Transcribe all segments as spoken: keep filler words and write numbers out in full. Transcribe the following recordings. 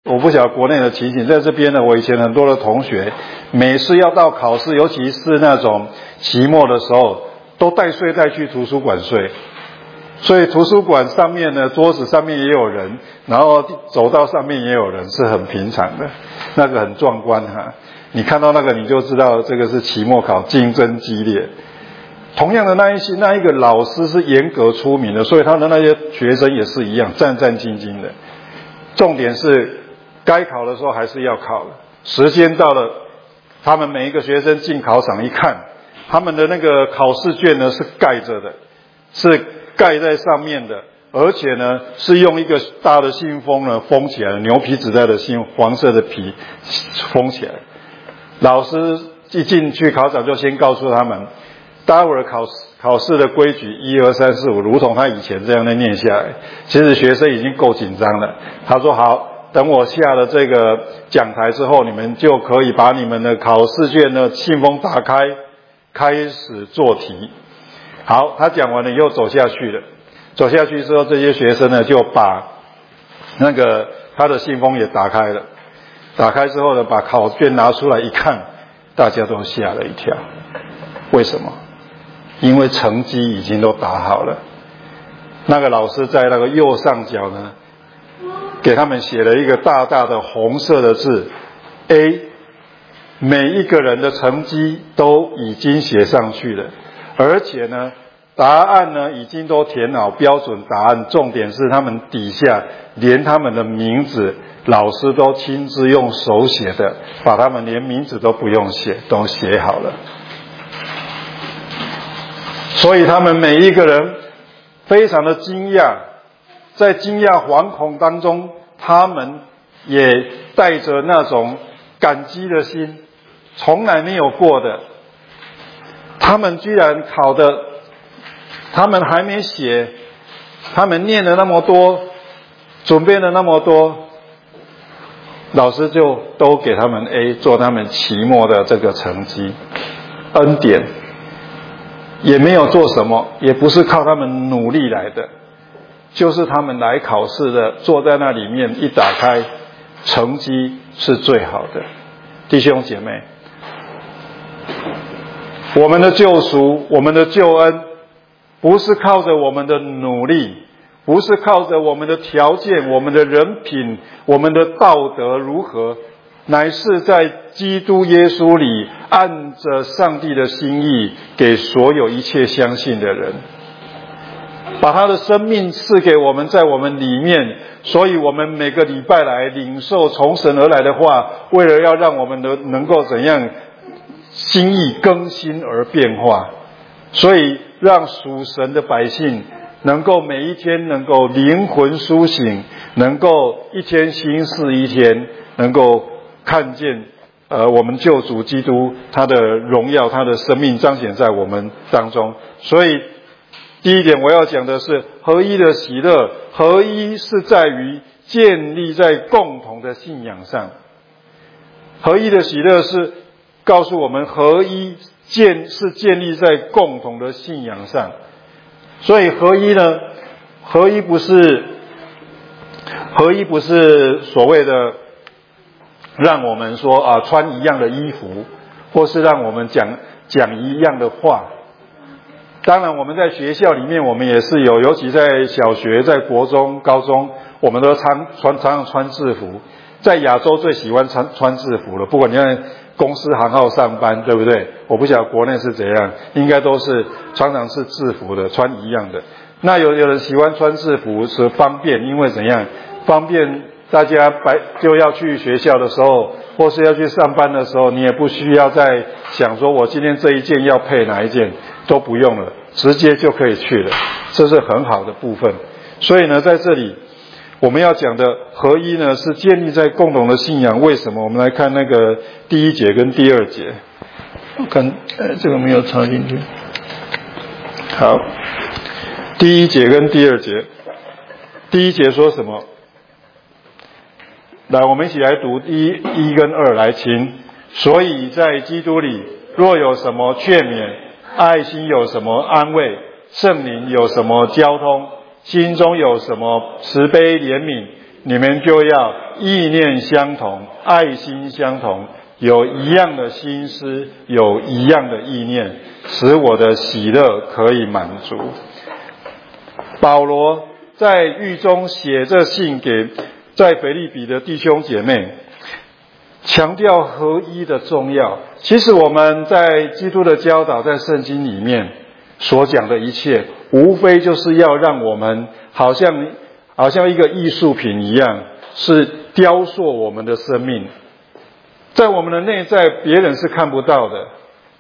我不晓得国内的情形，在这边呢，我以前很多的同学，每次要到考试，尤其是那种期末的时候，都带睡袋去图书馆睡。所以图书馆上面呢，桌子上面也有人，然后走道上面也有人，是很平常的，那个很壮观哈。你看到那个，你就知道这个是期末考，竞争激烈。同样的那一些那一个老师是严格出名的，所以他的那些学生也是一样，战战兢兢的。重点是该考的时候还是要考的，时间到了，他们每一个学生进考场一看，他们的那个考试卷呢是盖着的，是盖在上面的，而且呢是用一个大的信封呢封起来，牛皮纸袋的信，黄色的皮封起来。老师一进去考场就先告诉他们，待会儿考试考试的规矩一二三四五，如同他以前这样的念下来。其实学生已经够紧张了。他说好，等我下了这个讲台之后，你们就可以把你们的考试卷的信封打开，开始做题。好，他讲完了以后走下去了。走下去之后，这些学生呢就把那个他的信封也打开了。打开之后呢，把考卷拿出来一看，大家都吓了一跳。为什么？因为成绩已经都打好了。那个老师在那个右上角呢，给他们写了一个大大的红色的字 A， 每一个人的成绩都已经写上去了，而且呢答案呢已经都填好标准答案，重点是他们底下连他们的名字老师都亲自用手写的，把他们连名字都不用写，都写好了。所以他们每一个人非常的惊讶，在惊讶惶恐当中，他们也带着那种感激的心，从来没有过的。他们居然考的，他们还没写，他们念了那么多，准备了那么多，老师就都给他们 A 做他们期末的这个成绩，恩典。也没有做什么，也不是靠他们努力来的，就是他们来考试的，坐在那里面一打开，成绩是最好的。弟兄姐妹，我们的救赎，我们的救恩，不是靠着我们的努力，不是靠着我们的条件，我们的人品，我们的道德如何，乃是在基督耶稣里按着上帝的心意给所有一切相信的人，把他的生命赐给我们，在我们里面。所以我们每个礼拜来领受从神而来的话，为了要让我们的能够怎样心意更新而变化，所以让属神的百姓能够每一天能够灵魂苏醒，能够一天新似一天，能够看见呃，我们救主基督他的荣耀，他的生命彰显在我们当中。所以第一点我要讲的是合一的喜乐。合一是在于建立在共同的信仰上。合一的喜乐是告诉我们合一建是建立在共同的信仰上。所以合一呢，合一不是合一不是所谓的让我们说啊穿一样的衣服，或是让我们讲讲一样的话。当然我们在学校里面我们也是有，尤其在小学，在国中、高中，我们都常穿常常穿制服。在亚洲最喜欢穿穿制服了，不管你在公司行号上班，对不对？我不晓得国内是怎样，应该都是常常是制服的，穿一样的。那有有人喜欢穿制服是方便，因为怎样？方便大家白就要去学校的时候，或是要去上班的时候，你也不需要再想说我今天这一件要配哪一件，都不用了，直接就可以去了，这是很好的部分。所以呢，在这里我们要讲的合一呢，是建立在共同的信仰。为什么？我们来看那个第一节跟第二节。我看呃这个没有插进去。好，第一节跟第二节。第一节说什么？来，我们一起来读第一一跟二，来，请。所以在基督里，若有什么劝勉，爱心有什么安慰，圣灵有什么交通，心中有什么慈悲怜悯， 你们就要意念相同，爱心相同，有一样的心思，有一样的意念，使我的喜乐可以满足。保罗在狱中写这信给在腓立比的弟兄姐妹，强调合一的重要。其实我们在基督的教导，在圣经里面所讲的一切，无非就是要让我们好像好像一个艺术品一样，是雕塑我们的生命。在我们的内在，别人是看不到的。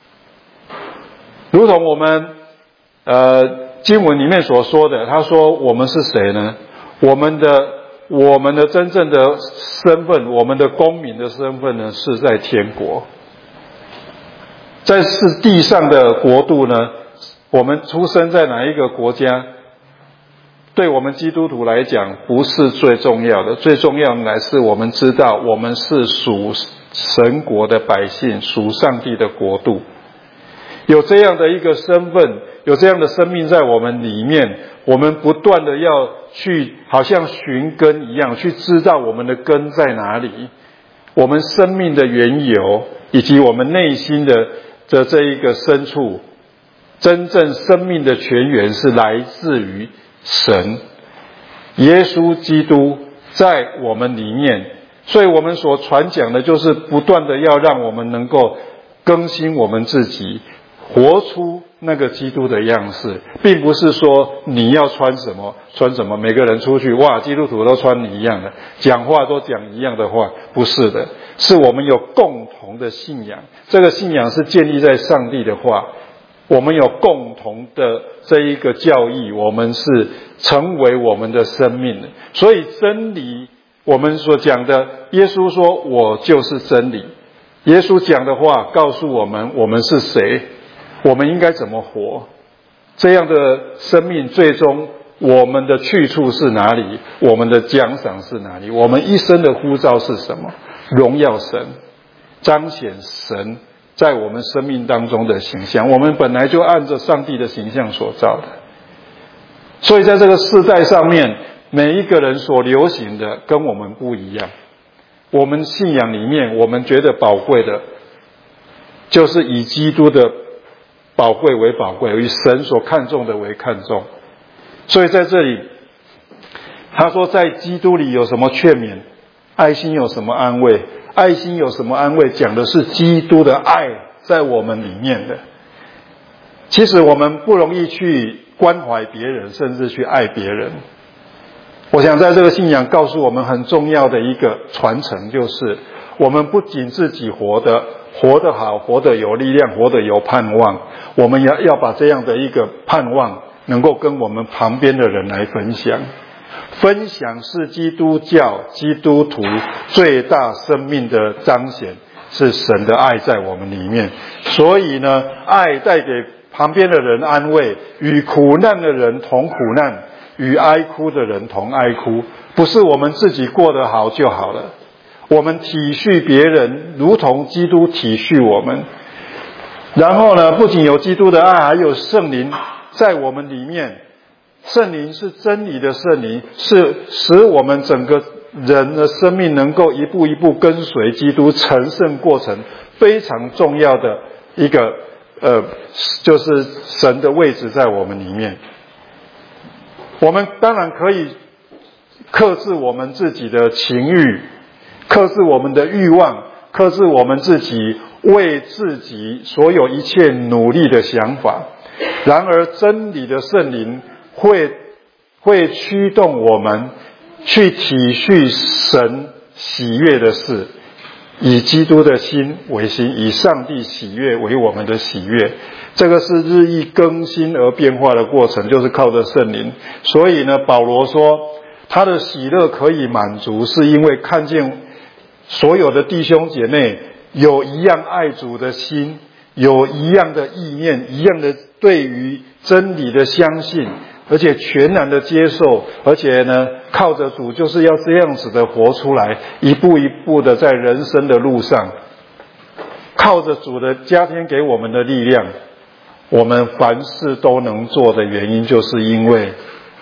如同我们呃经文里面所说的，他说我们是谁呢？我们的我们的真正的身份，我们的公民的身份呢，是在天国。在是地上的国度呢，我们出生在哪一个国家，对我们基督徒来讲不是最重要的，最重要的乃是我们知道我们是属神国的百姓，属上帝的国度。有这样的一个身份，有这样的生命在我们里面，我们不断的要去好像寻根一样，去知道我们的根在哪里，我们生命的缘由，以及我们内心的的这一个深处，真正生命的泉源是来自于神，耶稣基督在我们里面。所以我们所传讲的就是不断的要让我们能够更新我们自己，活出那个基督的样式，并不是说你要穿什么穿什么，每个人出去哇，基督徒都穿你一样的，讲话都讲一样的话，不是的，是我们有共同的信仰，这个信仰是建立在上帝的话，我们有共同的这一个教义，我们是成为我们的生命的。所以真理，我们所讲的，耶稣说我就是真理，耶稣讲的话告诉我们我们是谁，我们应该怎么活，这样的生命最终我们的去处是哪里，我们的奖赏是哪里，我们一生的呼召是什么，荣耀神，彰显神在我们生命当中的形象。我们本来就按着上帝的形象所造的，所以在这个世代上面，每一个人所流行的跟我们不一样。我们信仰里面，我们觉得宝贵的，就是以基督的宝贵为宝贵，以神所看重的为看重。所以在这里他说，在基督里有什么劝勉，爱心有什么安慰，爱心有什么安慰，讲的是基督的爱在我们里面的。其实我们不容易去关怀别人，甚至去爱别人。我想在这个信仰告诉我们很重要的一个传承，就是我们不仅自己活得活得好，活得有力量，活得有盼望，我们要要把这样的一个盼望能够跟我们旁边的人来分享。分享是基督教基督徒最大生命的彰显，是神的爱在我们里面。所以呢，爱带给旁边的人安慰，与苦难的人同苦难，与哀哭的人同哀哭。不是我们自己过得好就好了，我们体恤别人，如同基督体恤我们。然后呢，不仅有基督的爱，还有圣灵在我们里面。圣灵是真理的圣灵，是使我们整个人的生命能够一步一步跟随基督成圣过程非常重要的一个呃，就是神的位置在我们里面。我们当然可以克制我们自己的情欲，克制我们的欲望，克制我们自己为自己所有一切努力的想法。然而真理的圣灵会会驱动我们去体恤神喜悦的事，以基督的心为心，以上帝喜悦为我们的喜悦。这个是日益更新而变化的过程，就是靠着圣灵。所以呢，保罗说他的喜乐可以满足，是因为看见所有的弟兄姐妹有一样爱主的心，有一样的意念，一样的对于真理的相信，而且全然的接受，而且呢，靠着主就是要这样子的活出来，一步一步的在人生的路上，靠着主的加添给我们的力量，我们凡事都能做的原因，就是因为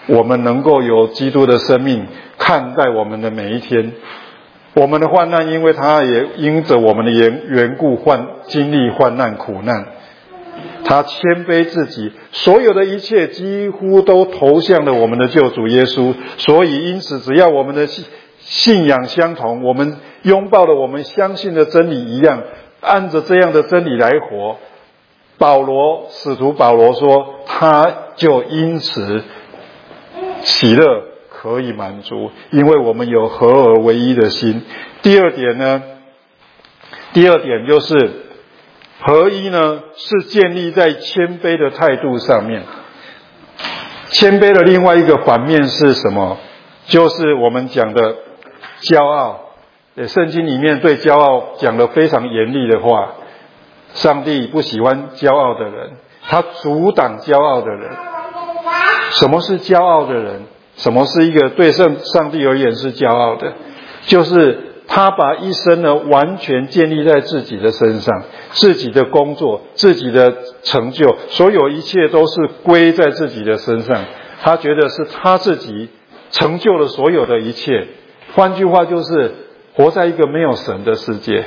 我们能够有基督的生命看待我们的每一天。我们的患难，因为他也因着我们的缘缘故患经历患难苦难，他谦卑自己，所有的一切几乎都投向了我们的救主耶稣。所以因此只要我们的信信仰相同，我们拥抱了我们相信的真理一样，按着这样的真理来活，保罗使徒保罗说，他就因此喜乐可以满足，因为我们有合而为一的心。第二点呢，第二点就是合一呢，是建立在谦卑的态度上面。谦卑的另外一个反面是什么？就是我们讲的骄傲。圣经里面对骄傲讲了非常严厉的话，上帝不喜欢骄傲的人，他阻挡骄傲的人。什么是骄傲的人？什么是一个对上上帝而言是骄傲的？就是他把一生呢完全建立在自己的身上，自己的工作，自己的成就，所有一切都是归在自己的身上。他觉得是他自己成就了所有的一切。换句话就是活在一个没有神的世界。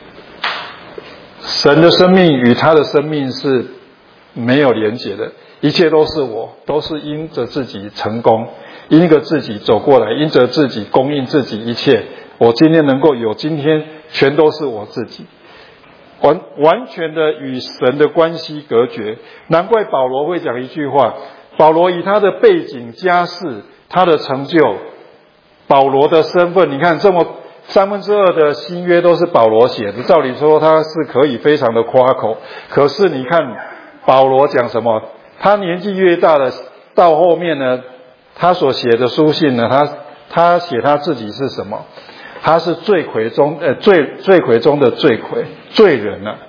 神的生命与他的生命是没有连结的，一切都是我，都是因着自己成功，因着自己走过来，因着自己供应自己一切。我今天能够有今天，全都是我自己，完完全的与神的关系隔绝。难怪保罗会讲一句话，保罗以他的背景家世，他的成就，保罗的身份，你看这么三分之二的新约都是保罗写的，照理说他是可以非常的夸口。可是你看保罗讲什么？他年纪越大了，到后面呢，他所写的书信呢，他他写他自己是什么？他是罪魁中呃罪罪魁中的罪魁罪人啊！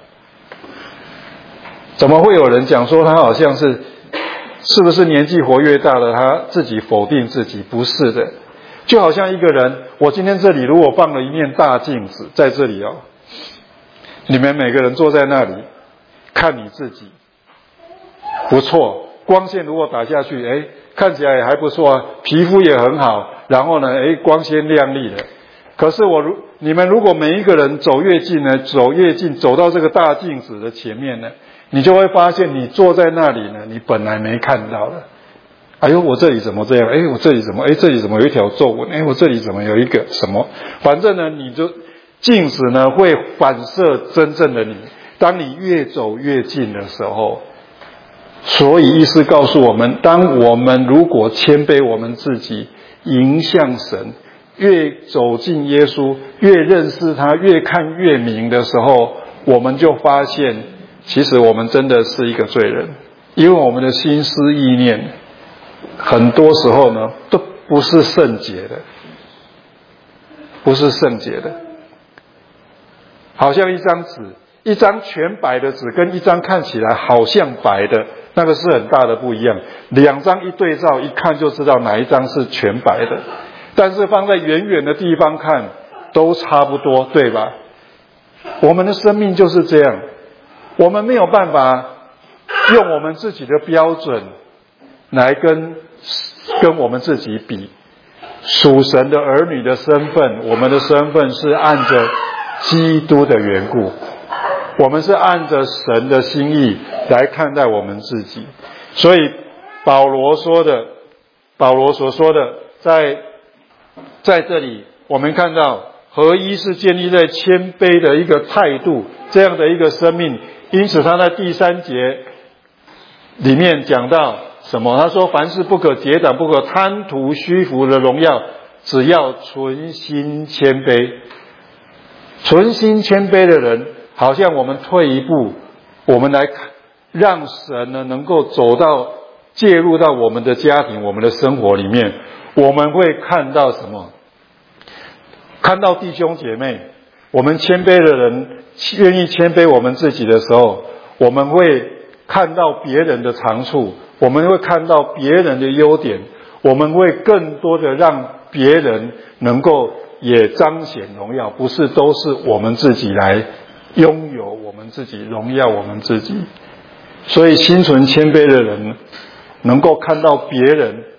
怎么会有人讲说他好像是是不是年纪活越大了，他自己否定自己？不是的，就好像一个人，我今天这里如果放了一面大镜子在这里哦，你们每个人坐在那里看你自己，不错，光线如果打下去，哎，看起来也还不错啊，皮肤也很好，然后呢，哎，光鲜亮丽的。可是我如你们如果每一个人走越近呢，走越近，走到这个大镜子的前面呢，你就会发现你坐在那里呢，你本来没看到的。哎呦，我这里怎么这样？哎，我这里怎么？哎，这里怎么有一条皱纹？哎，我这里怎么有一个什么？反正呢，你就镜子呢会反射真正的你。当你越走越近的时候，所以意思告诉我们，当我们如果谦卑我们自己，迎向神，越走近耶稣，越认识他，越看越明的时候，我们就发现，其实我们真的是一个罪人，因为我们的心思意念，很多时候呢，都不是圣洁的，不是圣洁的。好像一张纸，一张全白的纸跟一张看起来好像白的，那个是很大的不一样。两张一对照，一看就知道哪一张是全白的。但是放在远远的地方看，都差不多，对吧？我们的生命就是这样，我们没有办法用我们自己的标准来跟跟我们自己比。属神的儿女的身份，我们的身份是按着基督的缘故，我们是按着神的心意来看待我们自己。所以保罗说的，保罗所说的，在在这里我们看到合一是建立在谦卑的一个态度，这样的一个生命。因此他在第三节里面讲到什么？他说凡事不可结党，不可贪图虚浮的荣耀，只要存心谦卑。存心谦卑的人，好像我们退一步，我们来让神呢能够走到介入到我们的家庭，我们的生活里面，我们会看到什么？看到弟兄姐妹，我们谦卑的人愿意谦卑我们自己的时候，我们会看到别人的长处，我们会看到别人的优点，我们会更多的让别人能够也彰显荣耀，不是都是我们自己来拥有我们自己，荣耀我们自己。所以心存谦卑的人能够看到别人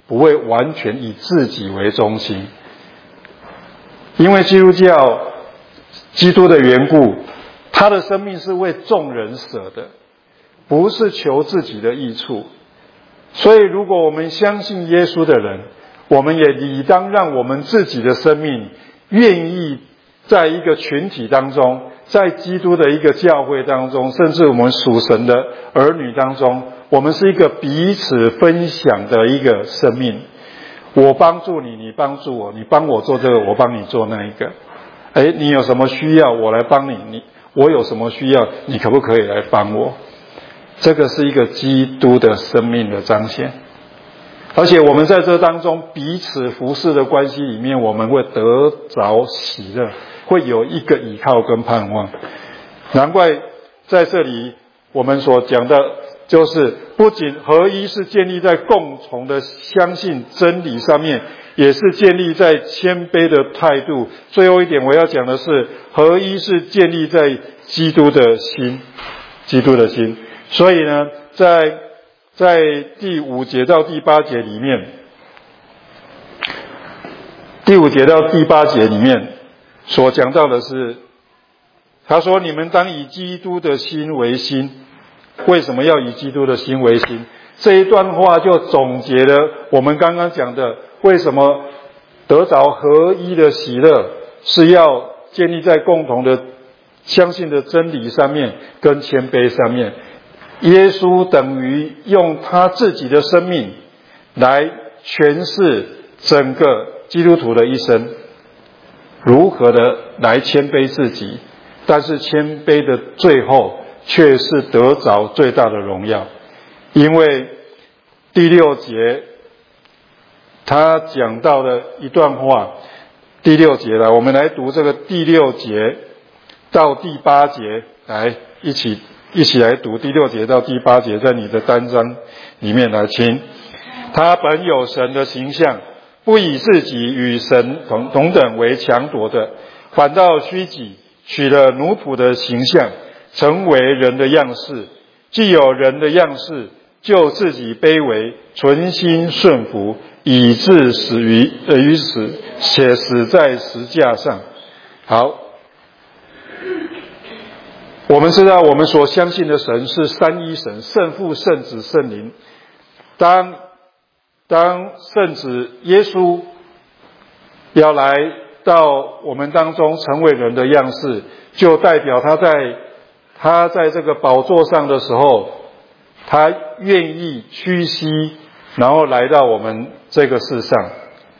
不会完全以自己为中心。因为基督教基督的缘故，他的生命是为众人舍的，不是求自己的益处。所以如果我们相信耶稣的人，我们也理当让我们自己的生命愿意在一个群体当中，在基督的一个教会当中，甚至我们属神的儿女当中，我们是一个彼此分享的一个生命。我帮助你，你帮助我，你帮我做这个，我帮你做那一个。诶，你有什么需要，我来帮你，你我有什么需要，你可不可以来帮我？这个是一个基督的生命的彰显。而且我们在这当中彼此服侍的关系里面，我们会得着喜乐，会有一个依靠跟盼望。难怪在这里我们所讲的就是不仅合一是建立在共同的相信真理上面，也是建立在谦卑的态度。最后一点我要讲的是，合一是建立在基督的心，基督的心。所以呢，在在第五节到第八节里面，第五节到第八节里面所讲到的是，他说你们当以基督的心为心。为什么要以基督的心为心？这一段话就总结了我们刚刚讲的，为什么得着合一的喜乐是要建立在共同的相信的真理上面跟谦卑上面。耶稣等于用他自己的生命来诠释整个基督徒的一生，如何的来谦卑自己，但是谦卑的最后却是得着最大的荣耀。因为第六节他讲到了一段话，第六节来，我们来读这个第六节到第八节，来一起一起来读第六节到第八节，在你的单章里面来听。他本有神的形象，不以自己与神同同等为强夺的，反倒虚己，取了奴仆的形象，成为人的样式。既有人的样式，就自己卑微，存心顺服，以致死于呃于死，且死在十字架上。好，我们知道我们所相信的神是三一神，圣父、圣子、圣灵。当当圣子耶稣要来到我们当中成为人的样式，就代表他在他在这个宝座上的时候，他愿意屈膝，然后来到我们这个世上，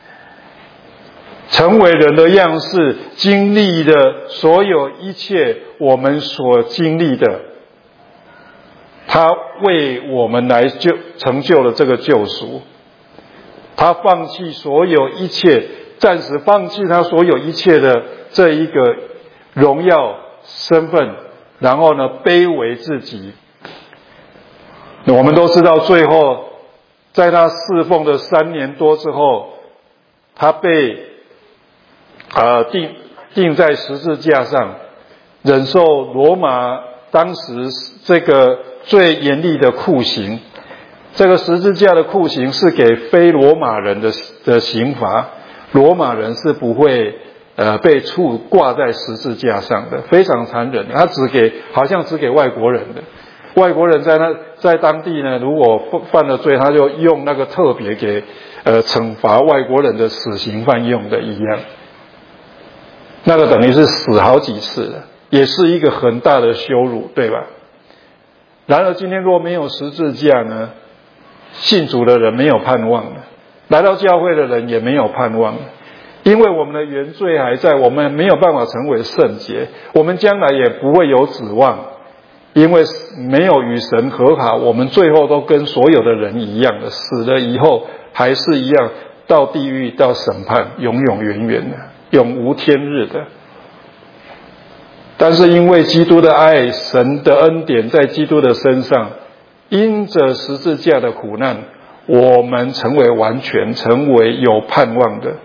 成为人的样式，经历的所有一切我们所经历的，他为我们来救成就了这个救赎。他放弃所有一切，暂时放弃他所有一切的这一个荣耀身份，然后呢卑微自己。我们都知道最后在他侍奉的三年多之后，他被呃钉钉在十字架上，忍受罗马当时这个最严厉的酷刑。这个十字架的酷刑是给非罗马人的的刑罚，罗马人是不会呃被处挂在十字架上的，非常残忍。他只给好像只给外国人的，外国人在那在当地呢，如果犯了罪，他就用那个特别给呃惩罚外国人的死刑犯用的一样，那个等于是死好几次了，也是一个很大的羞辱，对吧？然而今天若没有十字架呢，信主的人没有盼望了，来到教会的人也没有盼望了，因为我们的原罪还在，我们没有办法成为圣洁，我们将来也不会有指望，因为没有与神和好，我们最后都跟所有的人一样的，死了以后还是一样到地狱到审判，永永远远的，永无天日的。但是因为基督的爱，神的恩典在基督的身上，因着十字架的苦难，我们成为完全，成为有盼望的。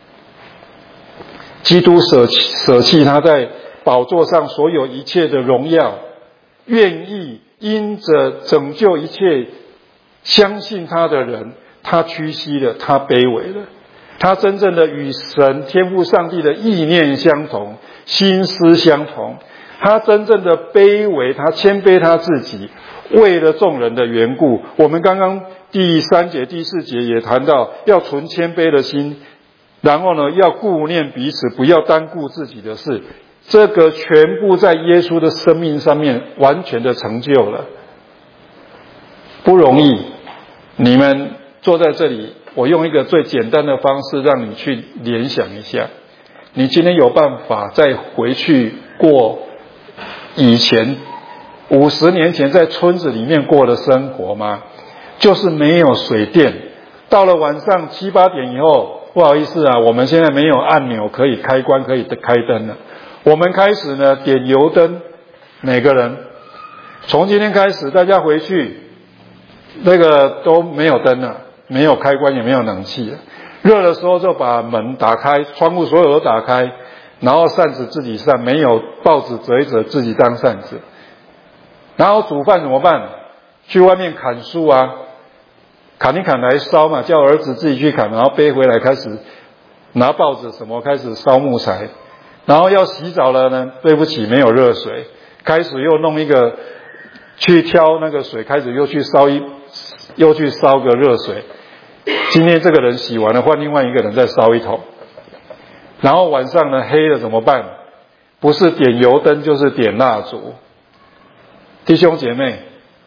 基督舍弃舍弃他在宝座上所有一切的荣耀，愿意因着拯救一切相信他的人， 他屈膝了，他卑微了，他真正的与神天父上帝的意念相同，心思相同，他真正的卑微，他谦卑他自己，为了众人的缘故。我们刚刚第三节第四节也谈到要存谦卑的心，然后呢要顾念彼此，不要单顾自己的事，这个全部在耶稣的生命上面完全的成就了。不容易，你们坐在这里，我用一个最简单的方式让你去联想一下，你今天有办法再回去过以前五十年前在村子里面过的生活吗？就是没有水电，到了晚上七八点以后，不好意思啊，我们现在没有按钮可以开关可以开灯了。我们开始呢点油灯，每个人从今天开始大家回去那个都没有灯了，没有开关也没有冷气了，热的时候就把门打开，窗户所有都打开，然后扇子自己扇，没有报纸折一折自己当扇子。然后煮饭怎么办？去外面砍树啊，砍一砍来烧嘛，叫儿子自己去砍，然后背回来开始拿报纸什么开始烧木材。然后要洗澡了呢，对不起没有热水，开始又弄一个去挑那个水，开始又去烧一又去烧个热水。今天这个人洗完了，换另外一个人再烧一桶。然后晚上呢黑了怎么办？不是点油灯就是点蜡烛。弟兄姐妹，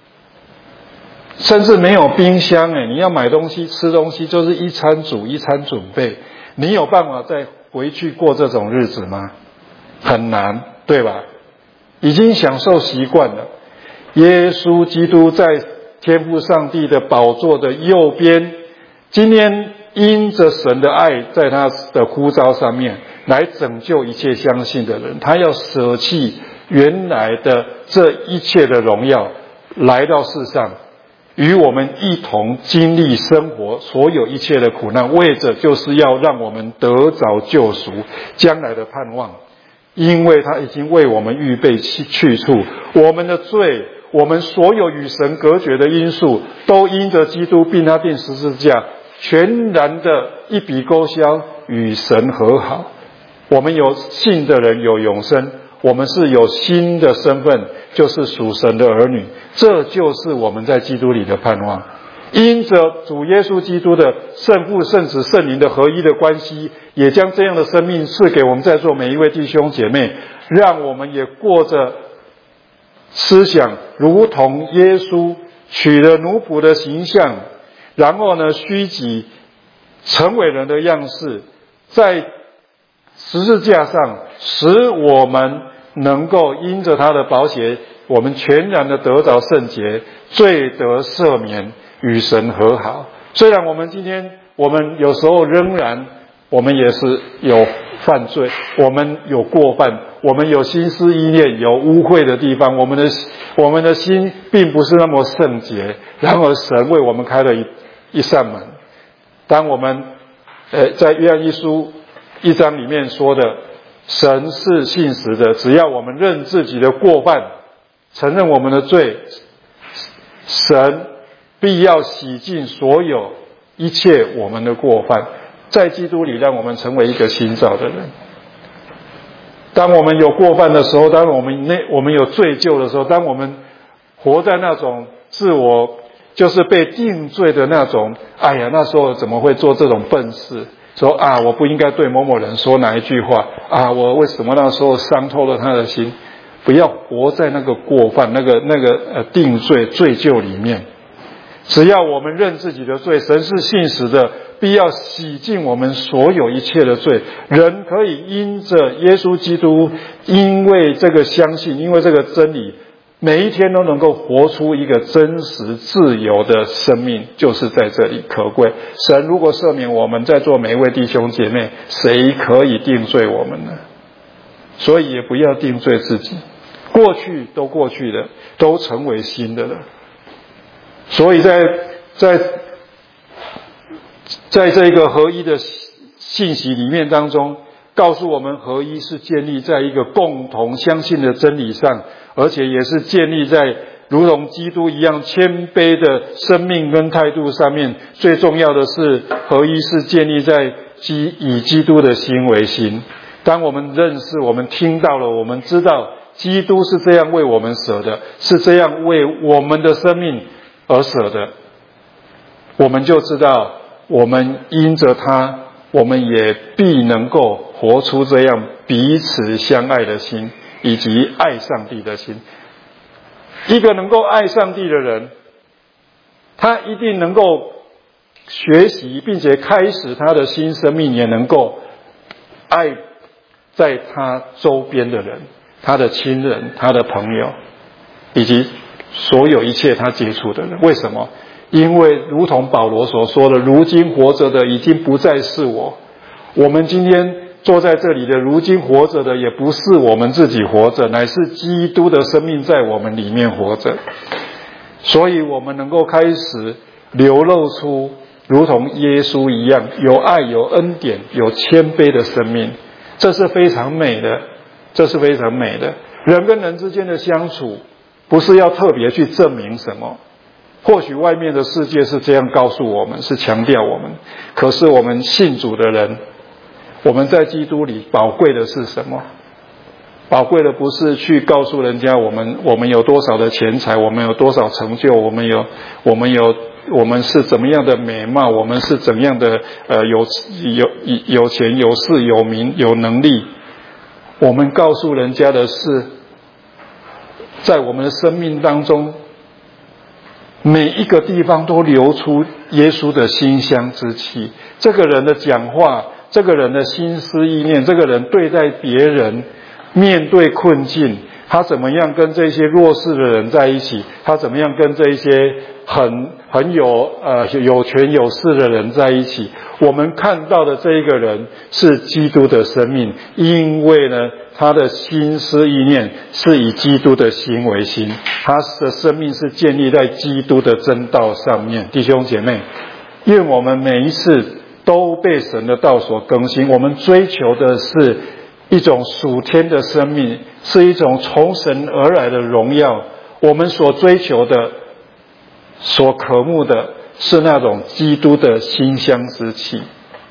甚至没有冰箱诶，你要买东西吃东西就是一餐煮一餐准备，你有办法再回去过这种日子吗？很难，对吧？已经享受习惯了。耶稣基督在天父上帝的宝座的右边，今天因着神的爱在他的呼召上面来拯救一切相信的人，他要舍弃原来的这一切的荣耀，来到世上与我们一同经历生活所有一切的苦难，为着就是要让我们得着救赎将来的盼望。因为他已经为我们预备去处，我们的罪，我们所有与神隔绝的因素，都因着基督并他钉十字架全然的一笔勾销，与神和好。我们有信的人有永生，我们是有新的身份，就是属神的儿女，这就是我们在基督里的盼望。因着主耶稣基督的圣父圣子圣灵的合一的关系，也将这样的生命赐给我们在座每一位弟兄姐妹，让我们也过着思想如同耶稣取了奴仆的形象，然后呢虚己成为人的样式，在十字架上使我们能够因着他的宝血，我们全然的得着圣洁，罪得赦免，与神和好。虽然我们今天我们有时候仍然我们也是有犯罪，我们有过犯，我们有心思意念有污秽的地方，我们的我们的心并不是那么圣洁，然而神为我们开了一一扇门。当我们呃在约翰一书一章里面说的，神是信实的，只要我们认自己的过犯，承认我们的罪，神必要洗净所有一切我们的过犯，在基督里让我们成为一个新造的人。当我们有过犯的时候，当我们那我们有罪疚的时候，当我们活在那种自我就是被定罪的那种，哎呀，那时候怎么会做这种笨事，说啊我不应该对某某人说哪一句话啊，我为什么那时候伤透了他的心。不要活在那个过犯那个那个呃定罪罪疚里面。只要我们认自己的罪，神是信实的，必要洗净我们所有一切的罪。人可以因着耶稣基督，因为这个相信，因为这个真理，每一天都能够活出一个真实自由的生命，就是在这里可贵。神如果赦免我们在座每一位弟兄姐妹，谁可以定罪我们呢？所以也不要定罪自己，过去都过去了，都成为新的了。所以在在在这个合一的信息里面当中，告诉我们合一是建立在一个共同相信的真理上，而且也是建立在如同基督一样谦卑的生命跟态度上面，最重要的是合一是建立在基以基督的心为心。当我们认识，我们听到了，我们知道基督是这样为我们舍的，是这样为我们的生命而舍的，我们就知道我们因着他，我们也必能够活出这样彼此相爱的心，以及爱上帝的心。一个能够爱上帝的人，他一定能够学习并且开始他的新生命，也能够爱在他周边的人，他的亲人，他的朋友，以及所有一切他接触的人。为什么？因为如同保罗所说的，如今活着的已经不再是我，我们今天坐在这里的，如今活着的也不是我们自己活着，乃是基督的生命在我们里面活着。所以我们能够开始流露出如同耶稣一样有爱、有恩典、有谦卑的生命，这是非常美的，这是非常美的。人跟人之间的相处不是要特别去证明什么，或许外面的世界是这样告诉我们，是强调我们，可是我们信主的人，我们在基督里宝贵的是什么？宝贵的不是去告诉人家我们我们有多少的钱财，我们有多少成就，我们有我们有我们是怎么样的美貌，我们是怎样的呃有有有钱有势有名有能力。我们告诉人家的是，在我们的生命当中，每一个地方都流出耶稣的馨香之气。这个人的讲话，这个人的心思意念，这个人对待别人，面对困境，他怎么样跟这些弱势的人在一起，他怎么样跟这些很很有呃有权有势的人在一起。我们看到的这一个人是基督的生命，因为呢他的心思意念是以基督的心为心，他的生命是建立在基督的真道上面。弟兄姐妹，愿我们每一次都被神的道所更新，我们追求的是一种属天的生命，是一种从神而来的荣耀。我们所追求的，所渴慕的是那种基督的馨香之气。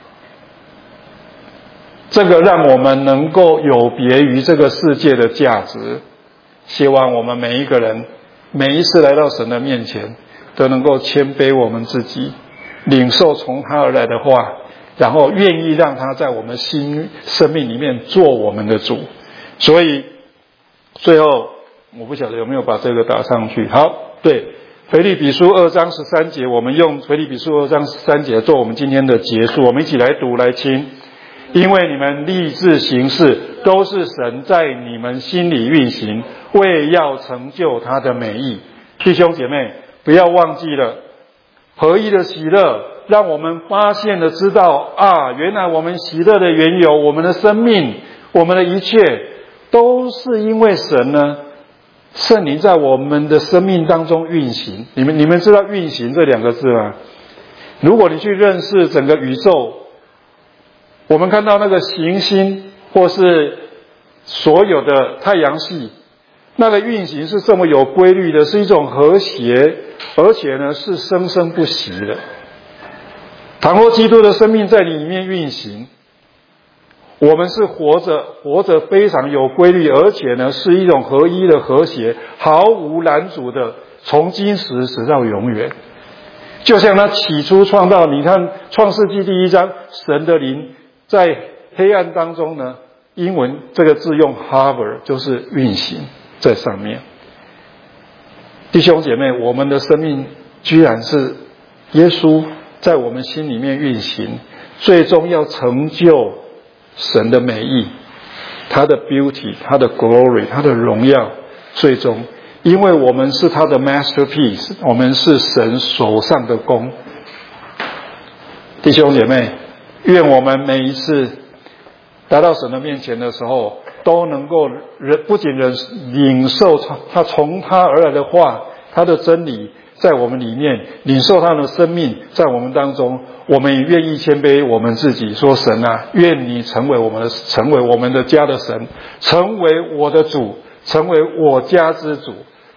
这个让我们能够有别于这个世界的价值。希望我们每一个人每一次来到神的面前，都能够谦卑我们自己，领受从他而来的话，然后愿意让他在我们心生命里面做我们的主。所以最后我不晓得有没有把这个打上去。好，对，腓立比书二章十三节，我们用腓立比书二章十三节做我们今天的结束。我们一起来读来听。因为你们立志行事，都是神在你们心里运行，为要成就他的美意。弟兄姐妹，不要忘记了合一的喜乐，让我们发现了知道啊，原来我们喜乐的缘由，我们的生命，我们的一切，都是因为神呢，圣灵在我们的生命当中运行。你们你们知道运行这两个字吗？如果你去认识整个宇宙，我们看到那个行星或是所有的太阳系，那个运行是这么有规律的，是一种和谐，而且呢是生生不息的。倘若基督的生命在你里面运行，我们是活着活着非常有规律，而且呢是一种合一的和谐，毫无拦阻的，从今时直到永远。就像他起初创造，你看创世纪第一章，神的灵在黑暗当中呢，英文这个字用 hover， 就是运行在上面。弟兄姐妹，我们的生命居然是耶稣在我们心里面运行，最终要成就神的美意，他的 beauty， 他的 glory， 他的荣耀。最终因为我们是他的 masterpiece， 我们是神手上的工。弟兄姐妹，愿我们每一次来到神的面前的时候，都能够不仅人领受他从他而来的话，他的真理在我们里面，领受他的生命在我们当中。我们也愿意谦卑我们自己，说神啊，愿你成为我们的成为我们的家的神，成为我的主，成为我家之主，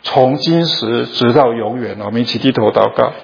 从今时直到永远。我们一起低头祷告。